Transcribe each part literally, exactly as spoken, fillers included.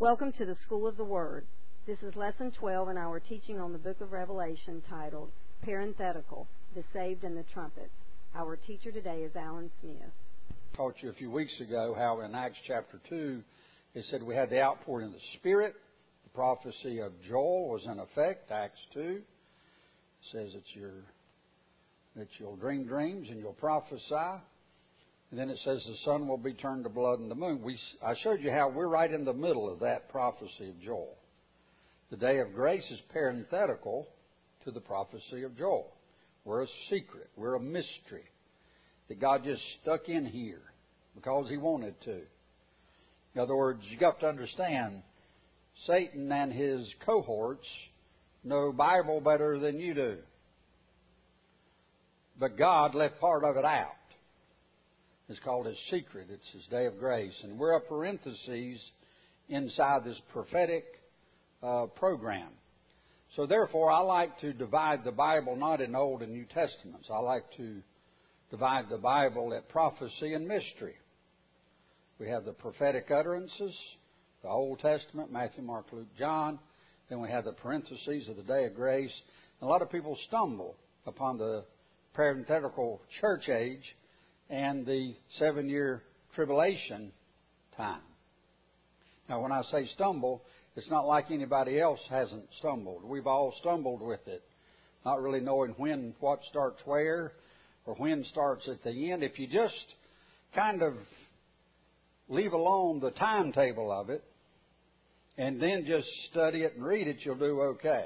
Welcome to the School of the Word. This is Lesson twelve in our teaching on the book of Revelation titled Parenthetical, the Saved and the Trumpets. Our teacher today is Alan Smith. I taught you a few weeks ago how in Acts chapter two it said we had the outpouring of the Spirit. The prophecy of Joel was in effect, Acts two. It says that, you're, that you'll dream dreams and you'll prophesy. And then it says the sun will be turned to blood and the moon. We, I showed you how we're right in the middle of that prophecy of Joel. The day of grace is parenthetical to the prophecy of Joel. We're a secret. We're a mystery that God just stuck in here because He wanted to. In other words, you got to understand, Satan and his cohorts know Bible better than you do. But God left part of it out. It's called His secret. It's His day of grace. And we're a parentheses inside this prophetic uh, program. So therefore, I like to divide the Bible not in Old and New Testaments. I like to divide the Bible at prophecy and mystery. We have the prophetic utterances, the Old Testament, Matthew, Mark, Luke, John. Then we have the parentheses of the day of grace. And a lot of people stumble upon the parenthetical church age and the seven-year tribulation time. Now, when I say stumble, it's not like anybody else hasn't stumbled. We've all stumbled with it, not really knowing when what starts where or when starts at the end. If you just kind of leave alone the timetable of it and then just study it and read it, you'll do okay.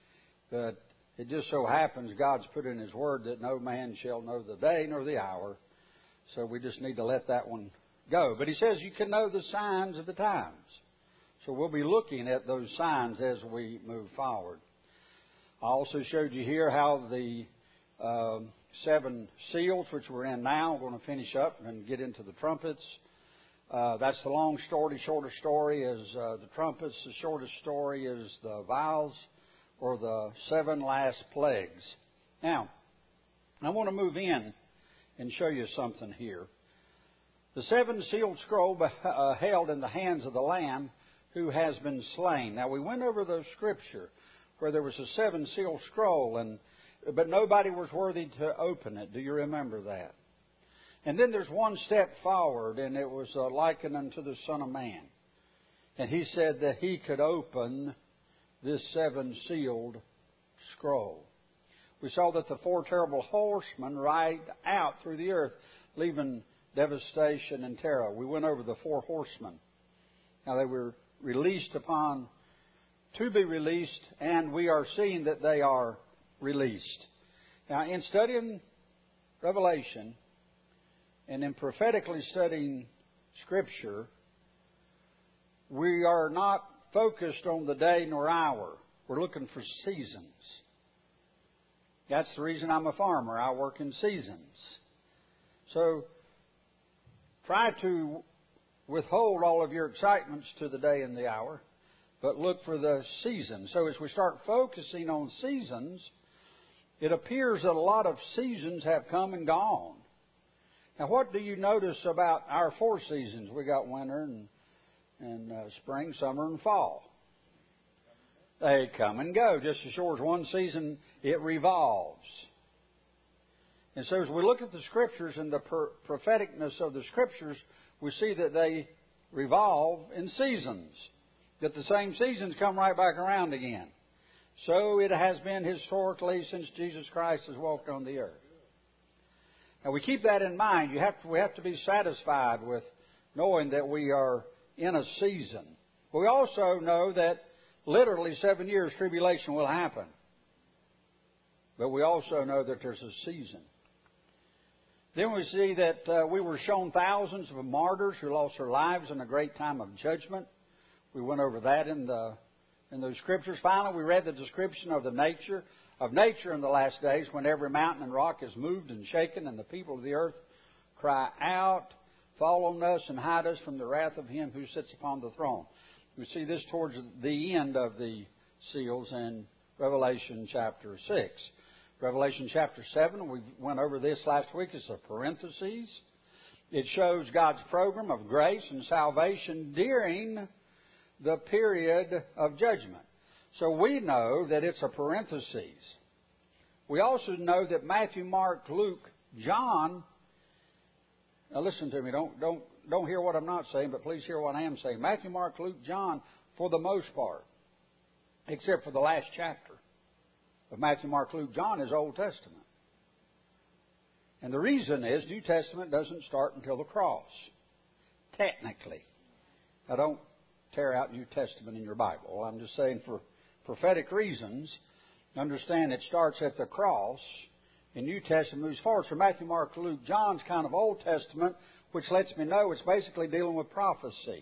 But it just so happens God's put in His Word that no man shall know the day nor the hour. So we just need to let that one go. But He says you can know the signs of the times. So we'll be looking at those signs as we move forward. I also showed you here how the uh, seven seals, which we're in now, we're going to finish up and get into the trumpets. Uh, that's the long story. Shorter story is uh, the trumpets. The shortest story is the vials or the seven last plagues. Now, I want to move in and show you something here. The seven sealed scroll uh, held in the hands of the Lamb who has been slain. Now, we went over the scripture where there was a seven sealed scroll, and but nobody was worthy to open it. Do you remember that? And then there's one step forward, and it was uh, likened unto the Son of Man. And He said that He could open this seven sealed scroll. We saw that the four terrible horsemen ride out through the earth, leaving devastation and terror. We went over the four horsemen. Now, they were released upon, to be released, and we are seeing that they are released. Now, in studying Revelation and in prophetically studying Scripture, we are not focused on the day nor hour. We're looking for seasons. That's the reason I'm a farmer. I work in seasons. So try to withhold all of your excitements to the day and the hour, but look for the season. So as we start focusing on seasons, it appears that a lot of seasons have come and gone. Now, what do you notice about our four seasons? We got winter and, and uh, spring, summer, and fall. They come and go. Just as sure as one season, it revolves. And so as we look at the Scriptures and the per- propheticness of the Scriptures, we see that they revolve in seasons. That the same seasons come right back around again. So it has been historically since Jesus Christ has walked on the earth. Now we keep that in mind. You have to, we have to be satisfied with knowing that we are in a season. But we also know that literally seven years tribulation will happen. But we also know that there's a season. Then we see that uh, we were shown thousands of martyrs who lost their lives in a great time of judgment. We went over that in the in those scriptures. Finally, we read the description of the nature of nature in the last days, when every mountain and rock is moved and shaken, and the people of the earth cry out, "Fall on us and hide us from the wrath of Him who sits upon the throne." We see this towards the end of the seals in Revelation chapter six. Revelation chapter seven, we went over this last week. It's a parentheses. It shows God's program of grace and salvation during the period of judgment. So we know that it's a parenthesis. We also know that Matthew, Mark, Luke, John, now listen to me, don't, don't, don't hear what I'm not saying, but please hear what I am saying. Matthew, Mark, Luke, John, for the most part, except for the last chapter of Matthew, Mark, Luke, John, is Old Testament. And the reason is New Testament doesn't start until the cross, technically. Now don't tear out New Testament in your Bible. I'm just saying for prophetic reasons, understand it starts at the cross, and New Testament moves forward. So Matthew, Mark, Luke, John's kind of Old Testament, which lets me know it's basically dealing with prophecy.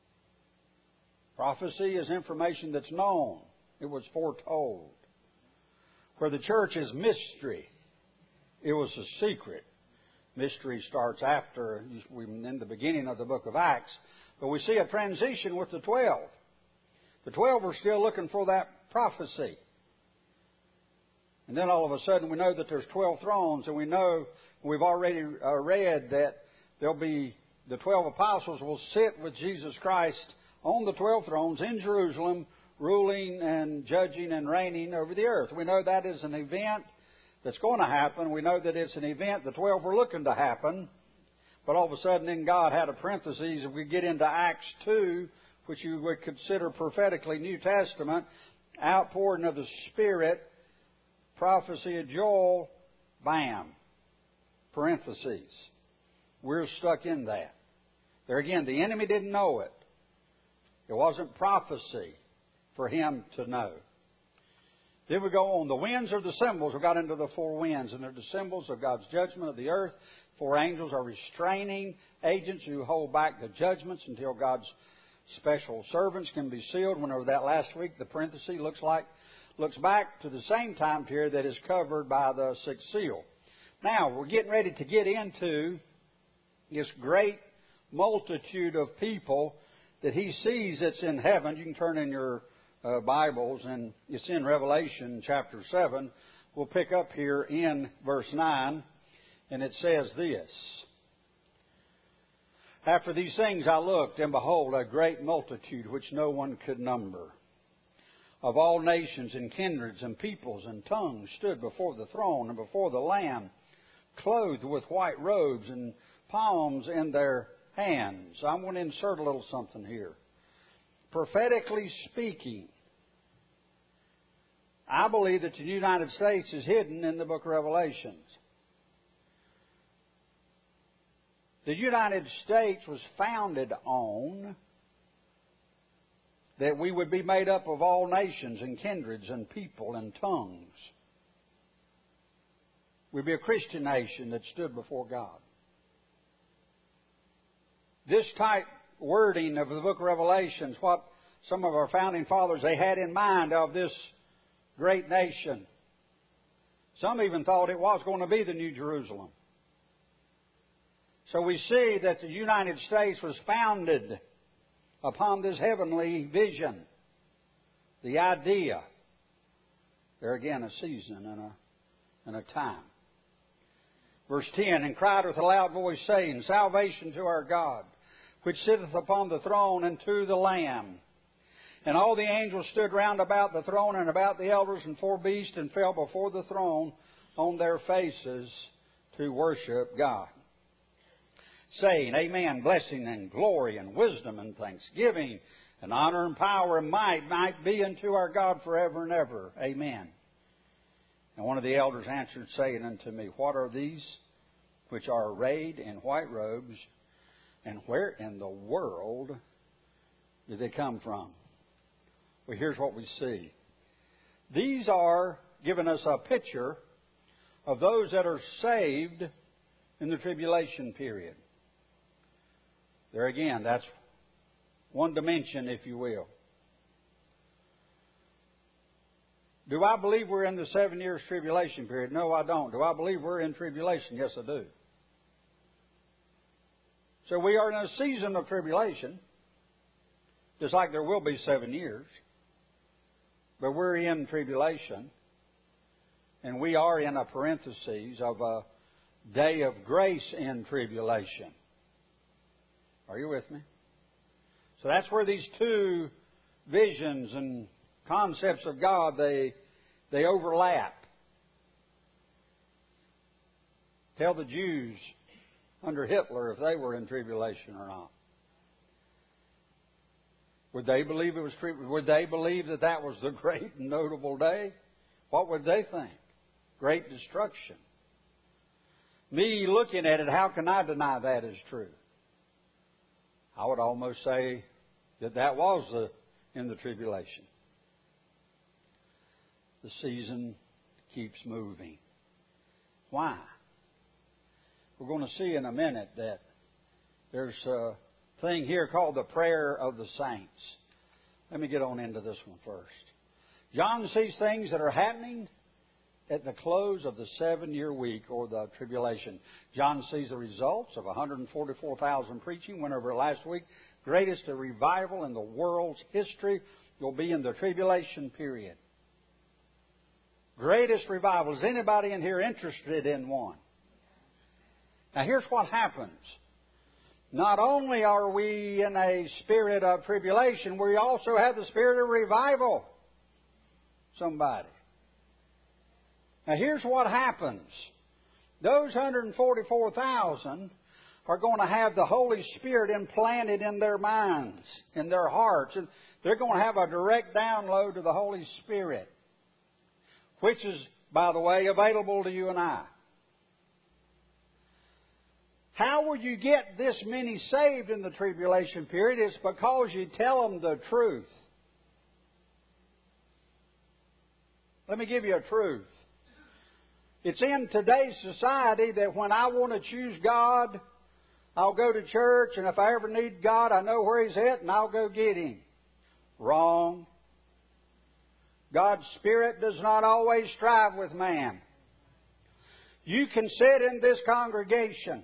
Prophecy is information that's known. It was foretold. Where the church is mystery, it was a secret. Mystery starts after, in the beginning of the book of Acts. But we see a transition with the twelve. The twelve are still looking for that prophecy. And then all of a sudden we know that there's twelve thrones, and we know, we've already uh, read that there'll be, the twelve apostles will sit with Jesus Christ on the twelve thrones in Jerusalem, ruling and judging and reigning over the earth. We know that is an event that's going to happen. We know that it's an event the twelve were looking to happen. But all of a sudden, then God had a parenthesis. If we get into Acts two, which you would consider prophetically New Testament, outpouring of the Spirit, prophecy of Joel, bam, parentheses. We're stuck in that. There again, the enemy didn't know it. It wasn't prophecy for him to know. Then we go on. The winds are the symbols. We got into the four winds, and they're the symbols of God's judgment of the earth. Four angels are restraining agents who hold back the judgments until God's special servants can be sealed. Went over that last week. The parenthesis looks like looks back to the same time period that is covered by the sixth seal. Now, we're getting ready to get into this great multitude of people that he sees that's in heaven. You can turn in your uh, Bibles, and it's in Revelation chapter seven. We'll pick up here in verse nine, and it says this. After these things I looked, and behold, a great multitude which no one could number, of all nations and kindreds and peoples and tongues, stood before the throne and before the Lamb, clothed with white robes and palms in their hands. I'm going to insert a little something here. Prophetically speaking, I believe that the United States is hidden in the book of Revelations. The United States was founded on that we would be made up of all nations and kindreds and people and tongues. We'd be a Christian nation that stood before God. This type wording of the book of Revelations, what some of our founding fathers, they had in mind of this great nation. Some even thought it was going to be the New Jerusalem. So we see that the United States was founded upon this heavenly vision. The idea. There again, a season and a, and a time. Verse ten, and cried with a loud voice, saying, Salvation to our God, which sitteth upon the throne, and to the Lamb. And all the angels stood round about the throne and about the elders and four beasts, and fell before the throne on their faces to worship God, saying, Amen, blessing and glory and wisdom and thanksgiving and honor and power and might might be unto our God forever and ever. Amen. And one of the elders answered, saying unto me, What are these which are arrayed in white robes, and where in the world did they come from? Well, here's what we see. These are giving us a picture of those that are saved in the tribulation period. There again, that's one dimension, if you will. Do I believe we're in the seven years tribulation period? No, I don't. Do I believe we're in tribulation? Yes, I do. So we are in a season of tribulation, just like there will be seven years. But we're in tribulation, and we are in a parenthesis of a day of grace in tribulation. Are you with me? So that's where these two visions and concepts of God, they, they overlap. Tell the Jews under Hitler if they were in tribulation or not. Would they believe it was? Would they believe that that was the great and notable day? What would they think? Great destruction. Me looking at it, how can I deny that is true? I would almost say that that was the, in the tribulation. The season keeps moving. Why? We're going to see in a minute that there's a thing here called the prayer of the saints. Let me get on into this one first. John sees things that are happening at the close of the seven-year week or the tribulation. John sees the results of one hundred forty-four thousand preaching. Went over it last week. Greatest revival in the world's history will be in the tribulation period. Greatest revival. Is anybody in here interested in one? Now here's what happens. Not only are we in a spirit of tribulation, we also have the spirit of revival. Somebody. Now here's what happens. Those one hundred forty-four thousand are going to have the Holy Spirit implanted in their minds, in their hearts. They're going to have a direct download of the Holy Spirit, which is, by the way, available to you and I. How will you get this many saved in the tribulation period? It's because you tell them the truth. Let me give you a truth. It's in today's society that when I want to choose God, I'll go to church, and if I ever need God, I know where He's at, and I'll go get Him. Wrong. God's Spirit does not always strive with man. You can sit in this congregation.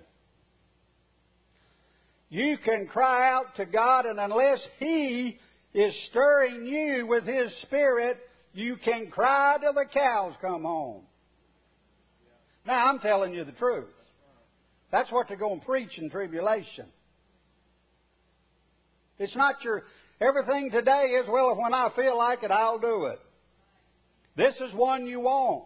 You can cry out to God, and unless He is stirring you with His Spirit, you can cry till the cows come home. Now, I'm telling you the truth. That's what they're going to preach in tribulation. It's not your... Everything today is, well, when I feel like it, I'll do it. This is one you want.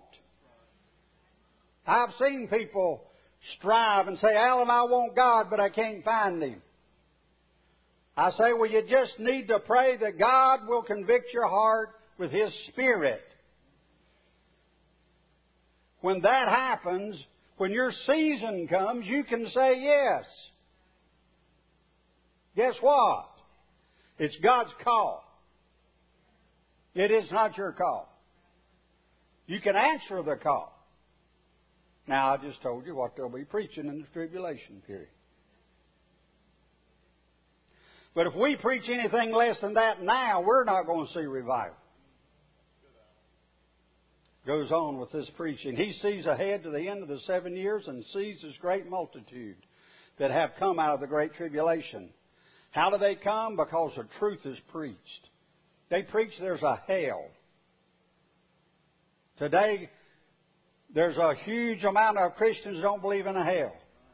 I've seen people strive and say, Alan, I want God, but I can't find Him. I say, well, you just need to pray that God will convict your heart with His Spirit. When that happens, when your season comes, you can say yes. Guess what? It's God's call. It is not your call. You can answer the call. Now, I just told you what they'll be preaching in the tribulation period. But if we preach anything less than that now, we're not going to see revival. Goes on with this preaching. He sees ahead to the end of the seven years and sees this great multitude that have come out of the great tribulation. How do they come? Because the truth is preached. They preach there's a hell. Today, there's a huge amount of Christians who don't believe in a hell.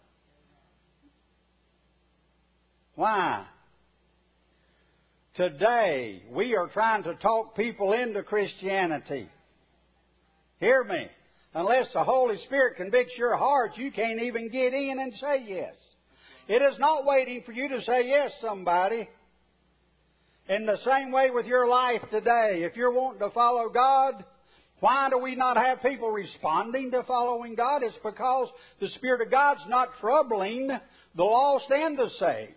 Why? Today, we are trying to talk people into Christianity. Hear me. Unless the Holy Spirit convicts your heart, you can't even get in and say yes. It is not waiting for you to say yes, somebody. In the same way with your life today, if you're wanting to follow God, why do we not have people responding to following God? It's because the Spirit of God's not troubling the lost and the saved.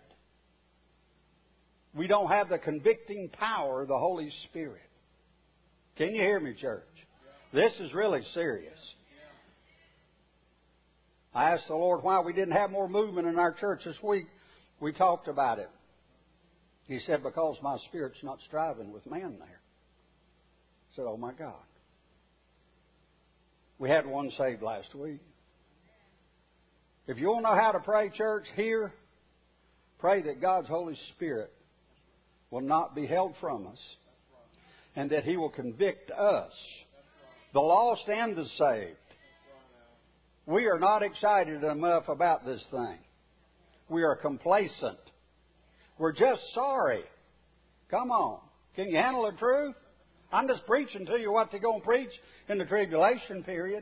We don't have the convicting power of the Holy Spirit. Can you hear me, church? This is really serious. I asked the Lord why we didn't have more movement in our church this week. We talked about it. He said, because my spirit's not striving with man there. I said, oh my God. We had one saved last week. If you want to know how to pray, church, here, pray that God's Holy Spirit will not be held from us and that He will convict us, the lost and the saved. We are not excited enough about this thing. We are complacent. We're just sorry. Come on. Can you handle the truth? I'm just preaching to you what they're going to preach in the tribulation period.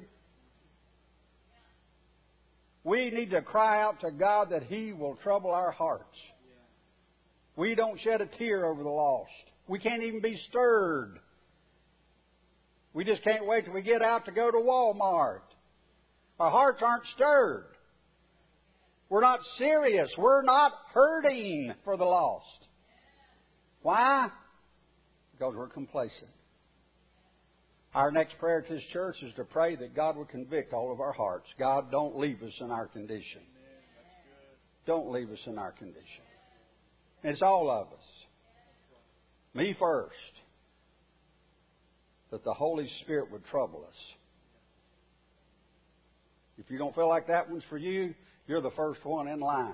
We need to cry out to God that He will trouble our hearts. We don't shed a tear over the lost. We can't even be stirred. We just can't wait till we get out to go to Walmart. Our hearts aren't stirred. We're not serious. We're not hurting for the lost. Why? Because we're complacent. Our next prayer to this church is to pray that God would convict all of our hearts. God, don't leave us in our condition. Don't leave us in our condition. It's all of us. Me first. That the Holy Spirit would trouble us. If you don't feel like that one's for you, you're the first one in line.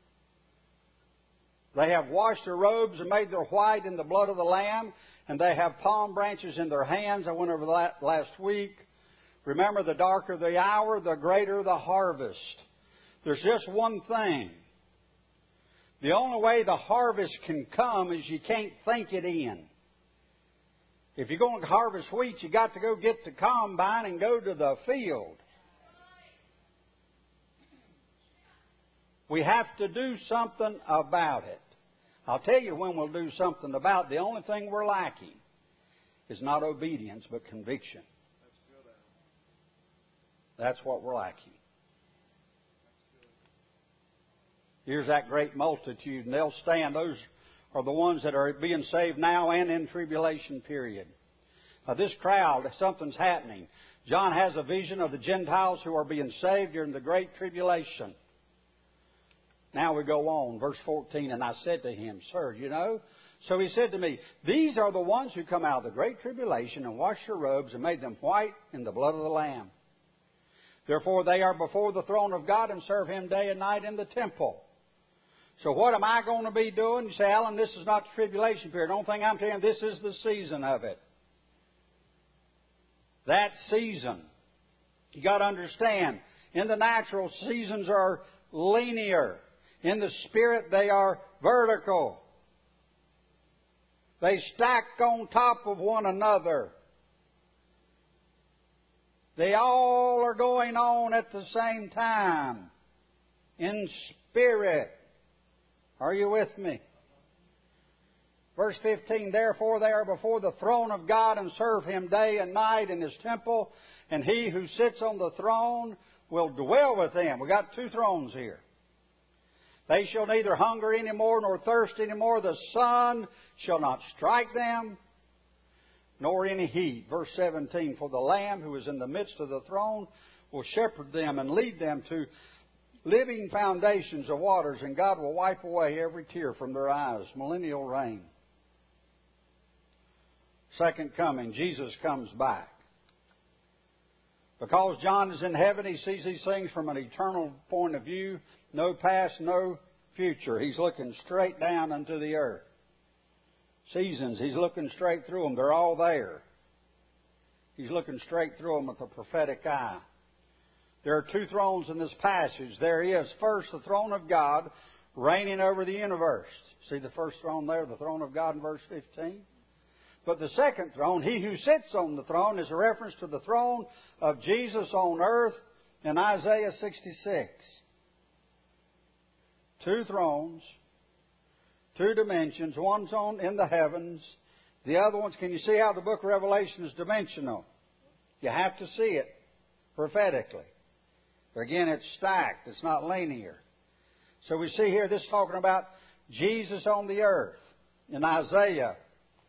They have washed their robes and made their white in the blood of the Lamb, and they have palm branches in their hands. I went over that last week. Remember, the darker the hour, the greater the harvest. There's just one thing. The only way the harvest can come is you can't think it in. If you're going to harvest wheat, you got to go get the combine and go to the field. We have to do something about it. I'll tell you when we'll do something about it. The only thing we're lacking is not obedience, but conviction. That's what we're lacking. Here's that great multitude, and they'll stand. Those are the ones that are being saved now and in tribulation period. Now, this crowd, something's happening. John has a vision of the Gentiles who are being saved during the great tribulation. Now we go on, verse fourteen, and I said to him, Sir, you know, so he said to me, These are the ones who come out of the great tribulation and washed their robes and made them white in the blood of the Lamb. Therefore they are before the throne of God and serve Him day and night in the temple. So what am I going to be doing? You say, Alan, this is not the tribulation period. The only thing I'm telling you, this is the season of it. That season. You got to understand, in the natural, seasons are linear. In the Spirit, they are vertical. They stack on top of one another. They all are going on at the same time. In spirit. Are you with me? Verse fifteen, Therefore they are before the throne of God and serve Him day and night in His temple, and He who sits on the throne will dwell with them. We've got two thrones here. They shall neither hunger any more nor thirst any more. The sun shall not strike them, nor any heat. Verse seventeen, For the Lamb who is in the midst of the throne will shepherd them and lead them to living foundations of waters, and God will wipe away every tear from their eyes. Millennial reign. Second coming, Jesus comes back. Because John is in heaven, he sees these things from an eternal point of view. No past, no future. He's looking straight down into the earth. Seasons, he's looking straight through them. They're all there. He's looking straight through them with a prophetic eye. There are two thrones in this passage. There is, first, the throne of God reigning over the universe. See the first throne there, the throne of God in verse fifteen? But the second throne, He who sits on the throne, is a reference to the throne of Jesus on earth in Isaiah sixty-six. Two thrones, two dimensions. One's on in the heavens. The other one's, can you see how the book of Revelation is dimensional? You have to see it prophetically. But again, it's stacked. It's not linear. So we see here, this is talking about Jesus on the earth. In Isaiah,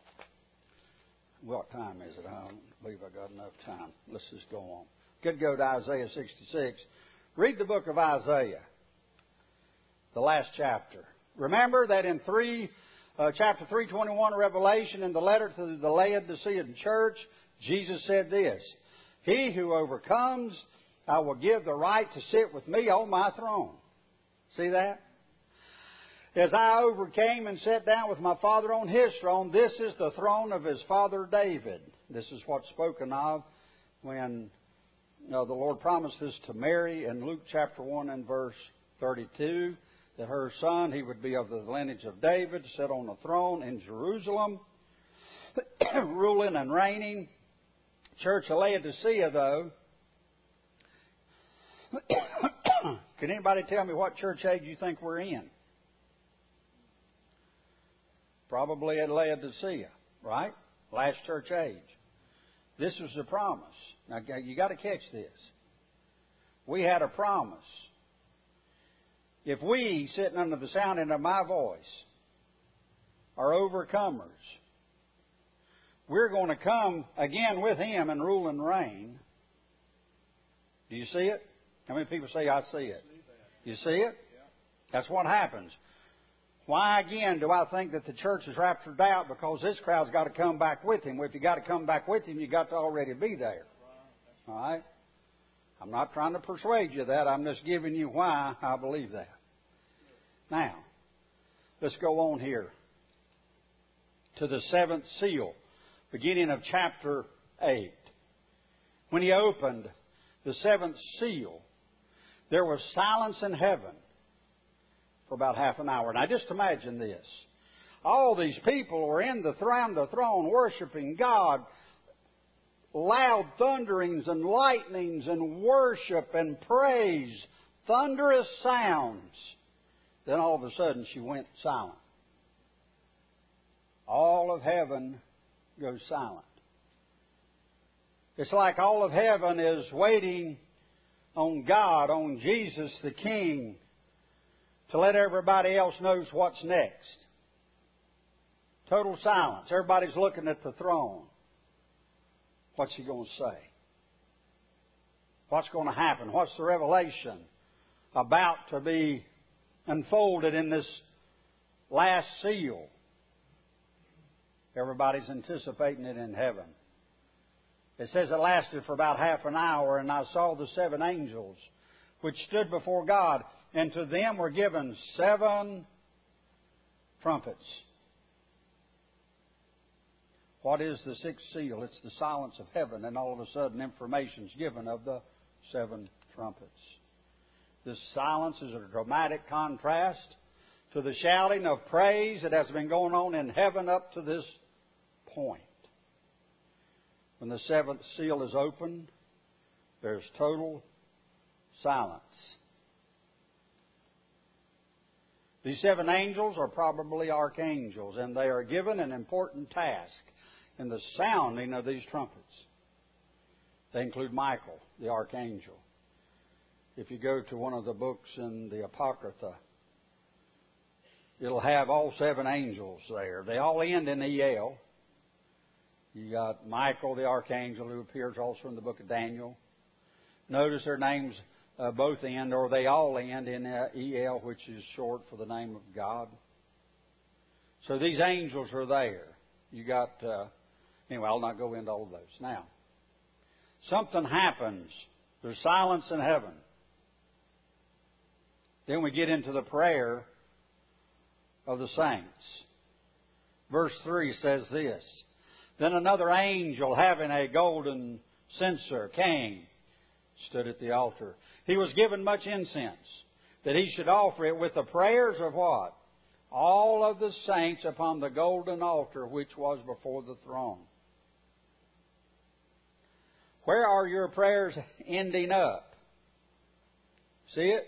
what time is it? I don't believe I got enough time. Let's just go on. Could go to Isaiah sixty-six. Read the book of Isaiah, the last chapter. Remember that in three, uh, chapter three twenty-one of Revelation, in the letter to the Laodicean church, Jesus said this, He who overcomes, I will give the right to sit with me on my throne. See that? As I overcame and sat down with my Father on His throne, this is the throne of His father David. This is what's spoken of when you know, the Lord promised this to Mary in Luke chapter one and verse thirty-two, that her son, he would be of the lineage of David, sit on the throne in Jerusalem. ruling and reigning. Church of Laodicea, though, can anybody tell me what church age you think we're in? Probably at Laodicea, right? Last church age. This was the promise. Now, you got to catch this. We had a promise. If we, sitting under the sounding of my voice, are overcomers, we're going to come again with Him and rule and reign. Do you see it? How many people say, I see it? You see it? That's what happens. Why again do I think that the church is raptured out? Because this crowd's got to come back with Him. Well, if you got to come back with Him, you've got to already be there. All right? I'm not trying to persuade you that. I'm just giving you why I believe that. Now, let's go on here to the seventh seal, beginning of chapter eight. When He opened the seventh seal, there was silence in heaven for about half an hour. Now, just imagine this. All these people were in the around the throne worshiping God. Loud thunderings and lightnings and worship and praise. Thunderous sounds. Then all of a sudden she went silent. All of heaven goes silent. It's like all of heaven is waiting on God, on Jesus the King, to let everybody else knows what's next. Total silence. Everybody's looking at the throne. What's He going to say? What's going to happen? What's the revelation about to be unfolded in this last seal? Everybody's anticipating it in heaven. It says it lasted for about half an hour, and I saw the seven angels which stood before God, and to them were given seven trumpets. What is the sixth seal? It's the silence of heaven, and all of a sudden information's given of the seven trumpets. This silence is a dramatic contrast to the shouting of praise that has been going on in heaven up to this point. When the seventh seal is opened, there's total silence. These seven angels are probably archangels, and they are given an important task in the sounding of these trumpets. They include Michael, the archangel. If you go to one of the books in the Apocrypha, it'll have all seven angels there. They all end in E L. You got Michael, the archangel, who appears also in the book of Daniel. Notice their names uh, both end, or they all end in uh, E L, which is short for the name of God. So these angels are there. You got, uh, anyway, I'll not go into all of those. Now, something happens. There's silence in heaven. Then we get into the prayer of the saints. Verse three says this: Then another angel, having a golden censer, came, stood at the altar. He was given much incense, that he should offer it with the prayers of what? All of the saints upon the golden altar which was before the throne. Where are your prayers ending up? See it?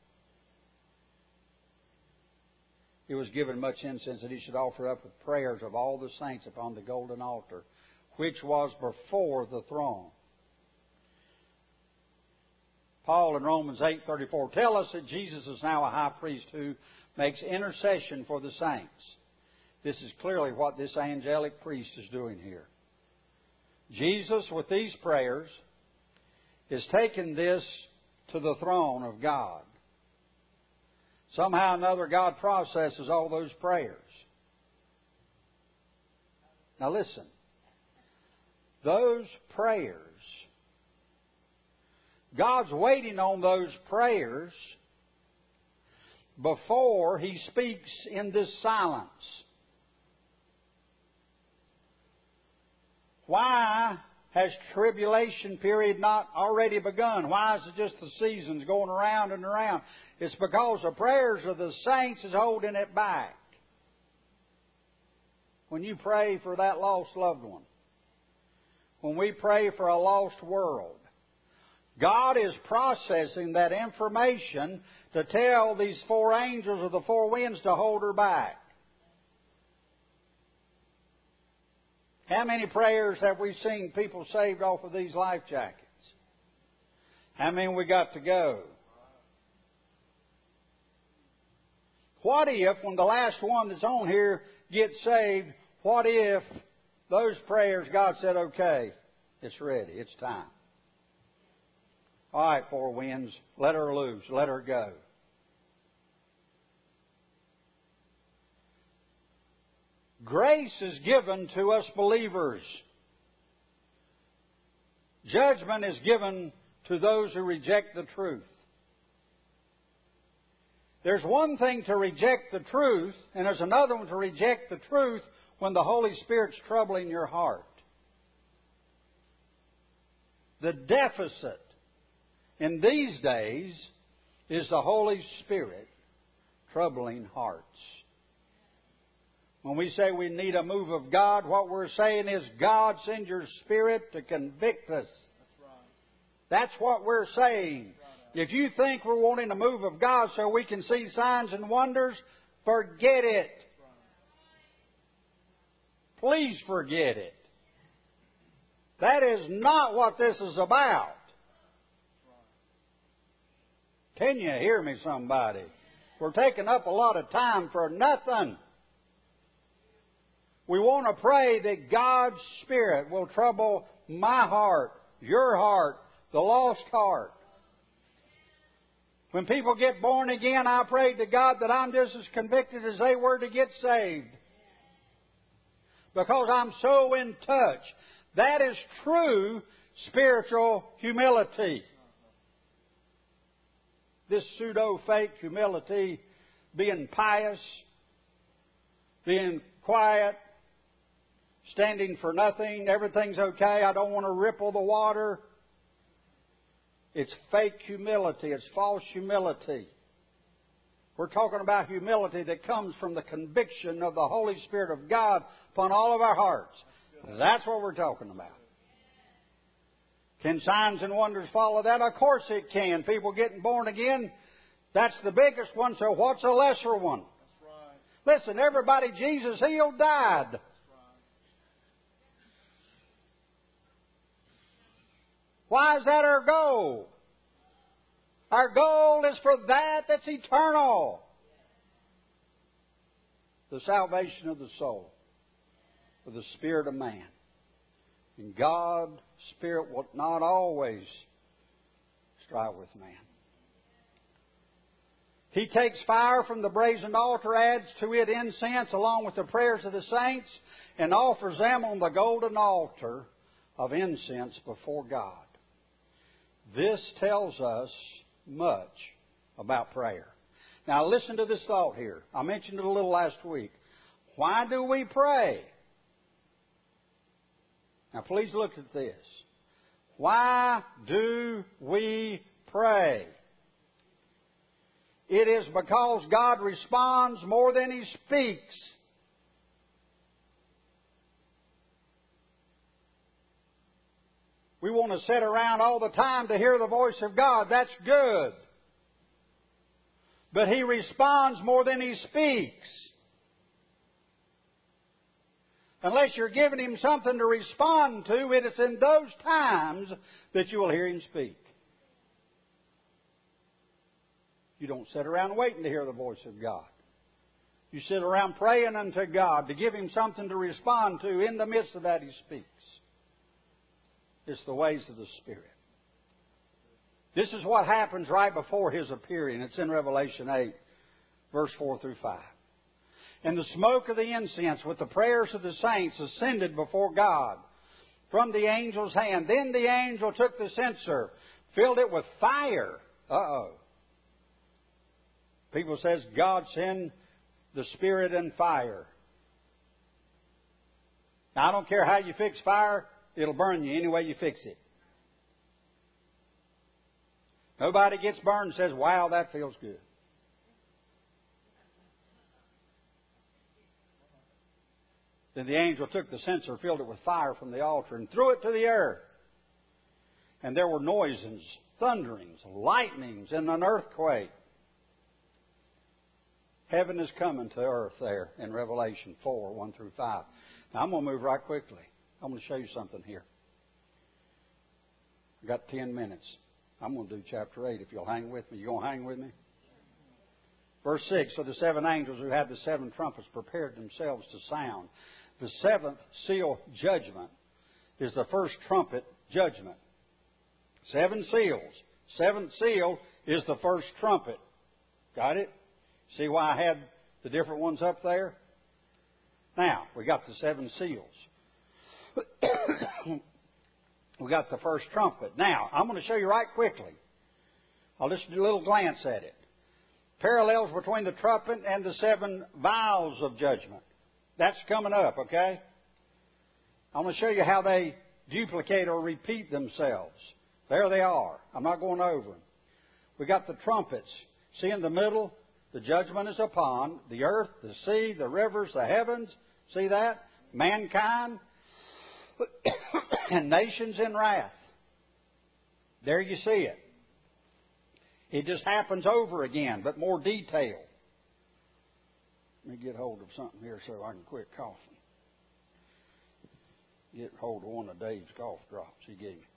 He was given much incense that he should offer up with prayers of all the saints upon the golden altar, which was before the throne. Paul in Romans eight thirty-four tell us that Jesus is now a high priest who makes intercession for the saints. This is clearly what this angelic priest is doing here. Jesus, with these prayers, is taking this to the throne of God. Somehow or another, God processes all those prayers. Now listen. Those prayers, God's waiting on those prayers before He speaks in this silence. Why has tribulation period not already begun? Why is it just the seasons going around and around? It's because the prayers of the saints is holding it back. when you pray for that lost loved one, when we pray for a lost world, God is processing that information to tell these four angels of the four winds to hold her back. How many prayers have we seen people saved off of these life jackets? How many we got to go? What if, when the last one that's on here gets saved, what if those prayers, God said, okay, it's ready, it's time. All right, four winds, let her loose, let her go. Grace is given to us believers. Judgment is given to those who reject the truth. There's one thing to reject the truth, and there's another one to reject the truth when the Holy Spirit's troubling your heart. The deficit in these days is the Holy Spirit troubling hearts. When we say we need a move of God, what we're saying is, God, send your Spirit to convict us. That's right. That's what we're saying. Right. If you think we're wanting a move of God so we can see signs and wonders, forget it. Right. Please forget it. That is not what this is about. Right. Can you hear me, somebody? We're taking up a lot of time for nothing. We want to pray that God's Spirit will trouble my heart, your heart, the lost heart. When people get born again, I pray to God that I'm just as convicted as they were to get saved. Because I'm so in touch. That is true spiritual humility. This pseudo-fake humility, being pious, being quiet, standing for nothing, everything's okay, I don't want to ripple the water. It's fake humility. It's false humility. We're talking about humility that comes from the conviction of the Holy Spirit of God upon all of our hearts. That's what we're talking about. Can signs and wonders follow that? Of course it can. People getting born again, that's the biggest one, so what's a lesser one? Listen, everybody Jesus healed died. Why is that our goal? Our goal is for that that's eternal. The salvation of the soul, for the spirit of man. And God's Spirit will not always strive with man. He takes fire from the brazen altar, adds to it incense along with the prayers of the saints, and offers them on the golden altar of incense before God. This tells us much about prayer. Now listen to this thought here. I mentioned it a little last week. Why do we pray? Now please look at this. Why do we pray? It is because God responds more than He speaks. We want to sit around all the time to hear the voice of God. That's good. But He responds more than He speaks. Unless you're giving Him something to respond to, it is in those times that you will hear Him speak. You don't sit around waiting to hear the voice of God. You sit around praying unto God to give Him something to respond to. In the midst of that, He speaks. It's the ways of the Spirit. This is what happens right before His appearing. It's in Revelation eight, verse four through five. And the smoke of the incense with the prayers of the saints ascended before God from the angel's hand. Then the angel took the censer, filled it with fire. Uh-oh. People says, God send the Spirit and fire. Now, I don't care how you fix fire, it'll burn you any way you fix it. Nobody gets burned and says, wow, that feels good. Then the angel took the censer, filled it with fire from the altar, and threw it to the earth. And there were noises, thunderings, lightnings, and an earthquake. Heaven is coming to earth there in Revelation four, one through five. Now, I'm going to move right quickly. I'm going to show you something here. I've got ten minutes. I'm going to do chapter eight if you'll hang with me. You going to hang with me? Verse six, so the seven angels who had the seven trumpets prepared themselves to sound. The seventh seal judgment is the first trumpet judgment. Seven seals. Seventh seal is the first trumpet. Got it? See why I had the different ones up there? Now, we got the seven seals. We got the first trumpet. Now, I'm going to show you right quickly. I'll just do a little glance at it. Parallels between the trumpet and the seven vials of judgment. That's coming up, okay? I'm going to show you how they duplicate or repeat themselves. There they are. I'm not going over them. We got the trumpets. See in the middle? The judgment is upon the earth, the sea, the rivers, the heavens. See that? Mankind and nations in wrath. There you see it. It just happens over again, but more detail. Let me get hold of something here so I can quit coughing. Get hold of one of Dave's cough drops he gave me.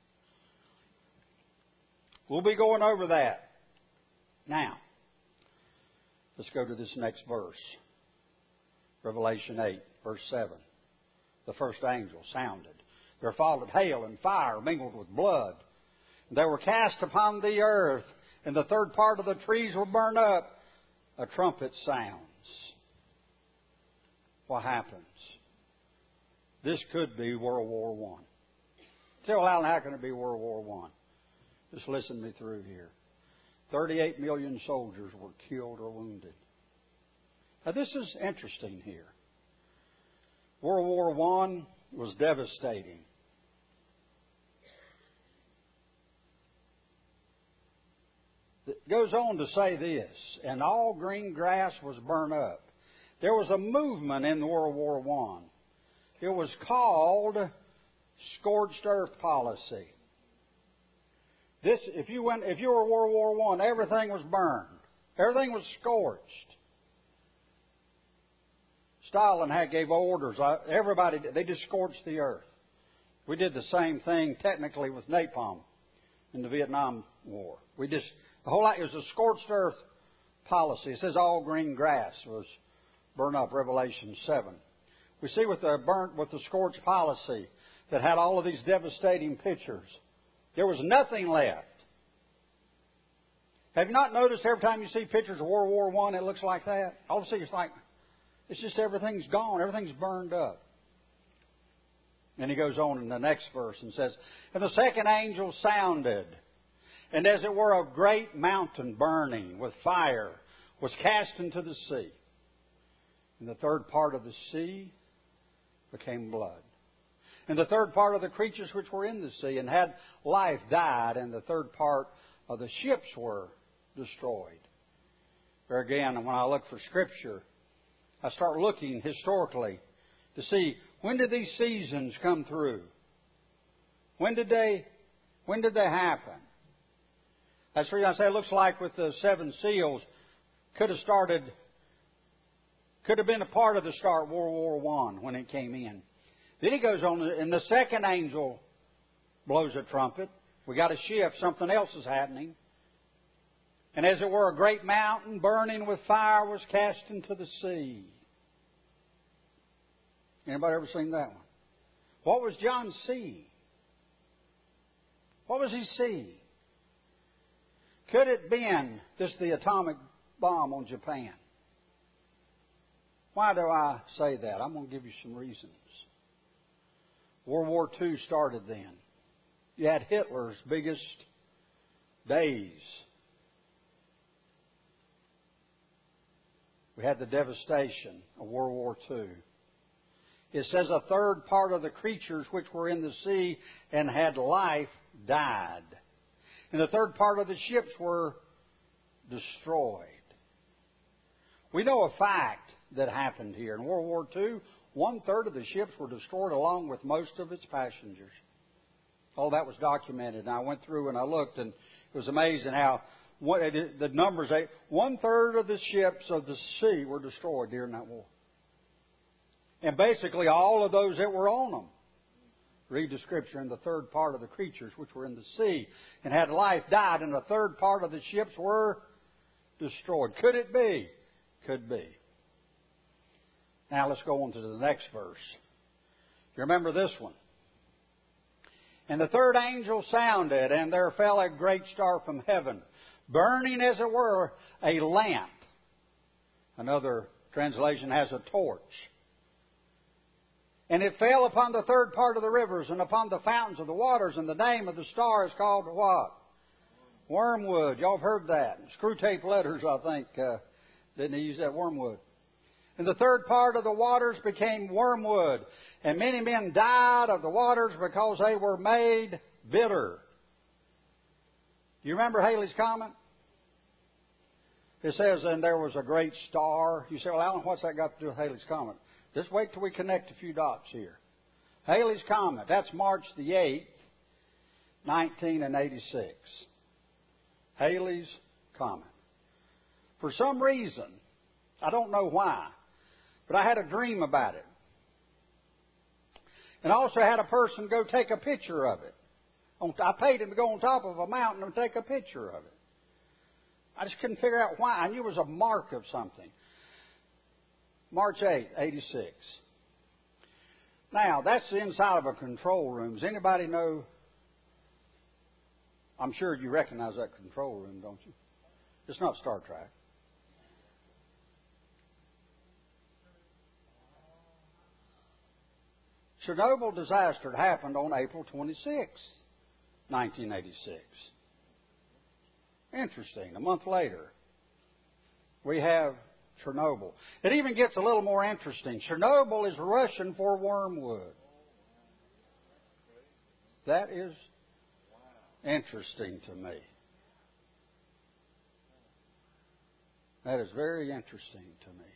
We'll be going over that. Now, let's go to this next verse. Revelation eight, verse seven. The first angel sounded. There followed hail and fire mingled with blood. They were cast upon the earth, and the third part of the trees were burned up. A trumpet sounds. What happens? This could be World War One. Say, well, Alan, how can it be World War One? Just listen me through here. thirty-eight million soldiers were killed or wounded. Now, this is interesting here. World War One was devastating. It goes on to say this, and all green grass was burnt up. There was a movement in World War One. It was called scorched earth policy. This, if you went, if you were World War One, everything was burned. Everything was scorched. Stalin had gave orders. Everybody, they just scorched the earth. We did the same thing technically with napalm in the Vietnam War. We just the whole lot, it was a scorched earth policy. It says all green grass was burned up. Revelation seven. We see with the burnt with the scorched policy that had all of these devastating pictures. There was nothing left. Have you not noticed every time you see pictures of World War One, it looks like that? All of a sudden, it's like it's just everything's gone. Everything's burned up. And he goes on in the next verse and says, and the second angel sounded, and as it were a great mountain burning with fire was cast into the sea. And the third part of the sea became blood. And the third part of the creatures which were in the sea and had life died, and the third part of the ships were destroyed. There again, when I look for Scripture, I start looking historically to see when did these seasons come through? When did they, when did they happen? That's the reason I say it looks like with the seven seals could have started, could have been a part of the start of World War One when it came in. Then he goes on, and the second angel blows a trumpet. We got a shift. Something else is happening. And as it were, a great mountain burning with fire was cast into the sea. Anybody ever seen that one? What was John seeing? What was he seeing? Could it have been just the atomic bomb on Japan? Why do I say that? I'm going to give you some reasons. World War Two started then. You had Hitler's biggest days. We had the devastation of World War Two. It says a third part of the creatures which were in the sea and had life died. And the third part of the ships were destroyed. We know a fact that happened here. In World War Two, One third of the ships were destroyed along with most of its passengers. All that was documented. And I went through and I looked, and it was amazing how what, the numbers, one third of the ships of the sea were destroyed during that war. And basically all of those that were on them. Read the scripture, and the third part of the creatures which were in the sea and had life died, and the third part of the ships were destroyed. Could it be? Could be. Now let's go on to the next verse. You remember this one? And the third angel sounded, and there fell a great star from heaven, burning as it were a lamp. Another translation has a torch. And it fell upon the third part of the rivers and upon the fountains of the waters, and the name of the star is called what? Wormwood. Y'all have heard that. Screw tape letters, I think. Uh, didn't he use that? Wormwood. And the third part of the waters became wormwood, and many men died of the waters because they were made bitter. Do you remember Halley's Comet? It says, and there was a great star. You say, well, Alan, what's that got to do with Halley's Comet? Just wait till we connect a few dots here. Halley's Comet, that's March the eighth, nineteen eighty-six. Halley's Comet. For some reason, I don't know why, but I had a dream about it. And I also had a person go take a picture of it. I paid him to go on top of a mountain and take a picture of it. I just couldn't figure out why. I knew it was a mark of something. March eighth, eighty-six. Now, that's the inside of a control room. Does anybody know? I'm sure you recognize that control room, don't you? It's not Star Trek. Chernobyl disaster happened on April twenty-sixth, nineteen eighty-six. Interesting. A month later, we have Chernobyl. It even gets a little more interesting. Chernobyl is Russian for wormwood. That is interesting to me. That is very interesting to me.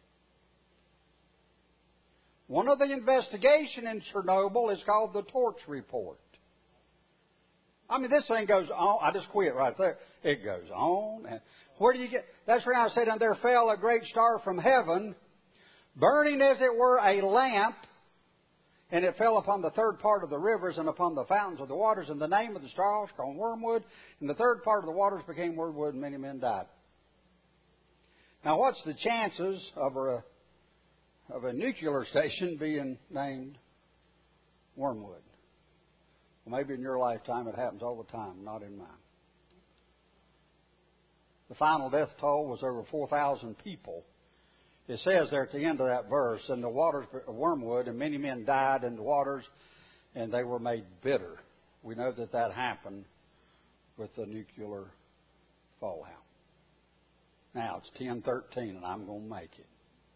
One of the investigations in Chernobyl is called the Torch Report. I mean, this thing goes on. I just quit right there. It goes on. And where do you get? That's where I said, and there fell a great star from heaven, burning as it were a lamp, and it fell upon the third part of the rivers and upon the fountains of the waters, and the name of the star was called Wormwood, and the third part of the waters became wormwood, and many men died. Now, what's the chances of a of a nuclear station being named Wormwood? Well, maybe in your lifetime it happens all the time, not in mine. The final death toll was over four thousand people. It says there at the end of that verse, and the waters of wormwood, and many men died in the waters, and they were made bitter. We know that that happened with the nuclear fallout. Now, it's ten thirteen, and I'm going to make it.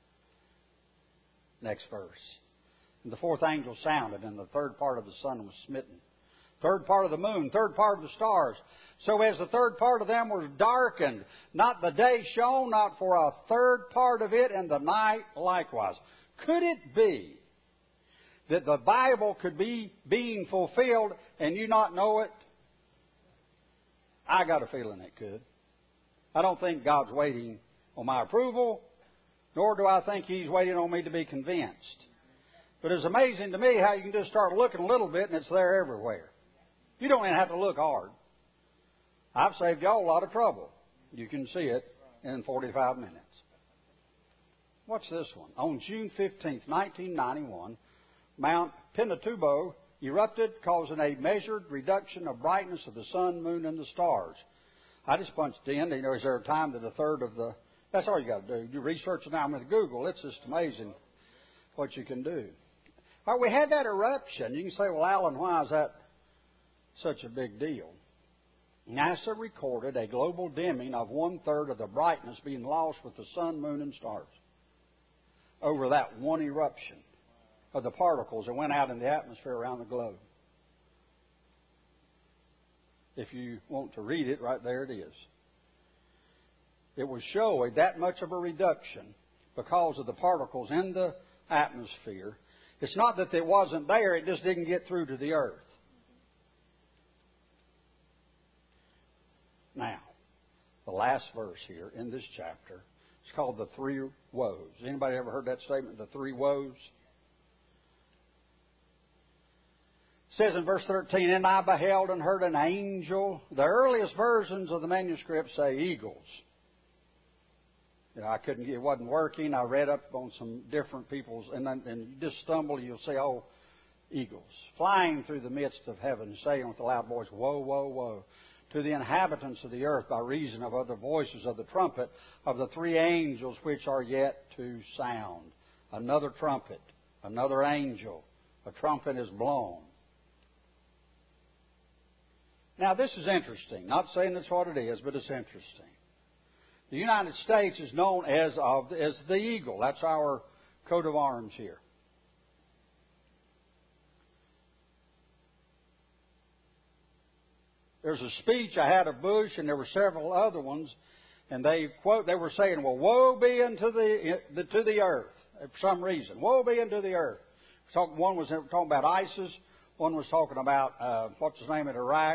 Next verse. And the fourth angel sounded, and the third part of the sun was smitten. Third part of the moon, third part of the stars. So as the third part of them was darkened, not the day shone, not for a third part of it, and the night likewise. Could it be that the Bible could be being fulfilled and you not know it? I got a feeling it could. I don't think God's waiting on my approval, nor do I think He's waiting on me to be convinced. But it's amazing to me how you can just start looking a little bit and it's there everywhere. You don't even have to look hard. I've saved y'all a lot of trouble. You can see it in forty-five minutes. What's this one? On June fifteenth, nineteen ninety-one, Mount Pinatubo erupted, causing a measured reduction of brightness of the sun, moon, and the stars. I just punched in. You know, is there a time that a third of the... That's all you got to do. You research it now with Google. It's just amazing what you can do. Well, we had that eruption. You can say, well, Alan, why is that such a big deal? NASA recorded a global dimming of one-third of the brightness being lost with the sun, moon, and stars over that one eruption of the particles that went out in the atmosphere around the globe. If you want to read it, right there it is. It was showing that much of a reduction because of the particles in the atmosphere. It's not that it wasn't there, it just didn't get through to the earth. Now, the last verse here in this chapter is called the three woes. Anybody ever heard that statement, the three woes? It says in verse thirteen, and I beheld and heard an angel. The earliest versions of the manuscript say eagles. You know, I couldn't get, it wasn't working. I read up on some different people's, and then and you just stumble, you'll say, oh, eagles. Flying through the midst of heaven, saying with a loud voice, woe, woe, woe, to the inhabitants of the earth by reason of other voices of the trumpet of the three angels which are yet to sound. Another trumpet, another angel, a trumpet is blown. Now, this is interesting. Not saying that's what it is, but it's interesting. The United States is known as, of, as the eagle. That's our coat of arms here. There's a speech I had of Bush, and there were several other ones, and they quote. They were saying, "Well, woe be unto the, the to the earth," for some reason. Woe be unto the earth. One was talking about ISIS. One was talking about uh, what's his name in Iraq.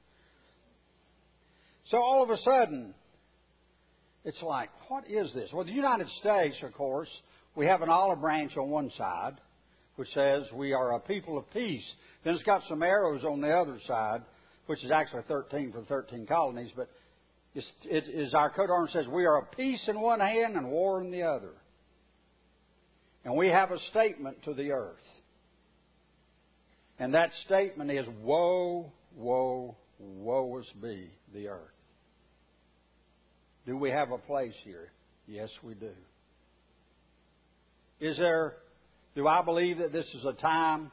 So all of a sudden, it's like, what is this? Well, the United States, of course, we have an olive branch on one side, which says we are a people of peace. Then it's got some arrows on the other side, which is actually thirteen for the thirteen colonies, but it's, it is our coat of arms says we are of peace in one hand and war in the other. And we have a statement to the earth. And that statement is, woe, woe, woe is be the earth. Do we have a place here? Yes, we do. Is there, do I believe that this is a time?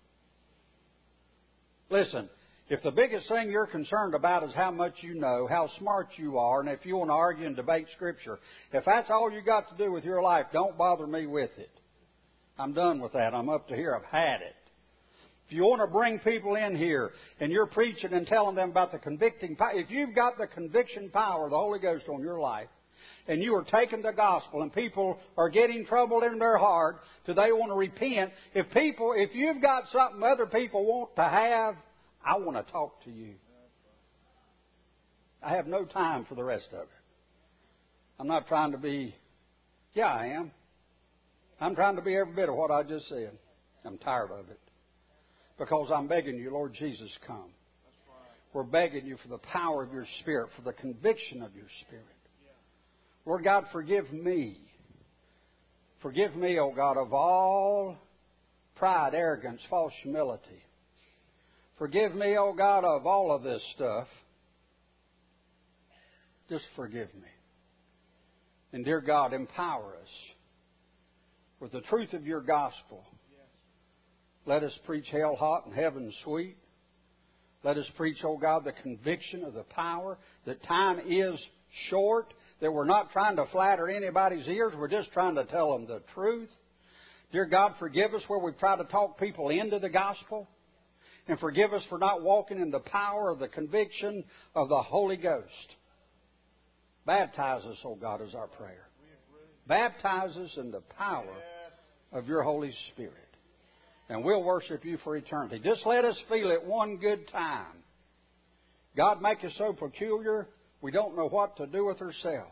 Listen, if the biggest thing you're concerned about is how much you know, how smart you are, and if you want to argue and debate Scripture, if that's all you got to do with your life, don't bother me with it. I'm done with that. I'm up to here. I've had it. If you want to bring people in here and you're preaching and telling them about the convicting power, if you've got the conviction power of the Holy Ghost on your life, and you are taking the gospel and people are getting troubled in their heart, do they want to repent? If people, if you've got something other people want to have, I want to talk to you. I have no time for the rest of it. I'm not trying to be, yeah, I am. I'm trying to be every bit of what I just said. I'm tired of it. Because I'm begging you, Lord Jesus, come. Right. We're begging you for the power of your Spirit, for the conviction of your Spirit. Yeah. Lord God, forgive me. Forgive me, O God, of all pride, arrogance, false humility. Forgive me, O God, of all of this stuff. Just forgive me. And dear God, empower us with the truth of your gospel. Let us preach hell hot and heaven sweet. Let us preach, oh God, the conviction of the power, that time is short, that we're not trying to flatter anybody's ears, we're just trying to tell them the truth. Dear God, forgive us where we've tried to talk people into the gospel, and forgive us for not walking in the power of the conviction of the Holy Ghost. Baptize us, oh God, is our prayer. Baptize us in the power of your Holy Spirit. And we'll worship you for eternity. Just let us feel it one good time. God, make us so peculiar, we don't know what to do with ourselves.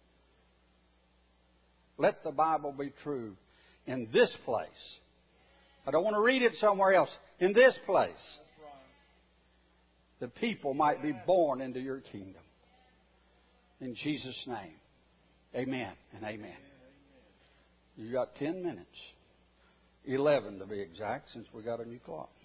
Let the Bible be true in this place. I don't want to read it somewhere else. In this place, the people might be born into your kingdom. In Jesus' name, amen and amen. You got ten minutes. eleven to be exact, since we got a new clock.